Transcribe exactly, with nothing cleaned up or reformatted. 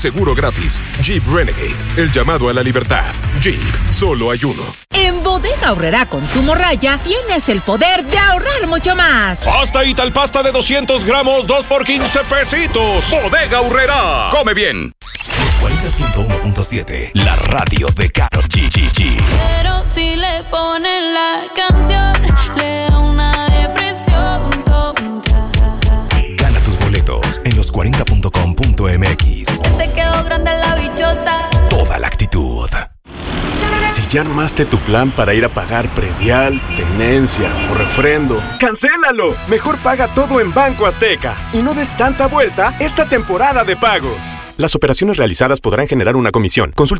Seguro gratis. Jeep Renegade. El llamado a la libertad. Jeep. Solo hay uno. En Bodega Aurrerá Consumo Raya tienes el poder de ahorrar mucho más. Pasta y tal pasta de doscientos gramos, dos por quince pesitos. Bodega Aurrerá. Come bien. Los cuarenta punto uno punto siete. La radio de Karol G. G, G. Pero si le ponen la canción, le da una depresión tonta. Gana tus boletos en los cuarenta punto com punto m x. Te quedó grande la bichota. Toda la actitud. Si ya armaste tu plan para ir a pagar predial, tenencia o refrendo, ¡cancélalo! Mejor paga todo en Banco Azteca y no des tanta vuelta esta temporada de pagos. Las operaciones realizadas podrán generar una comisión. Consulta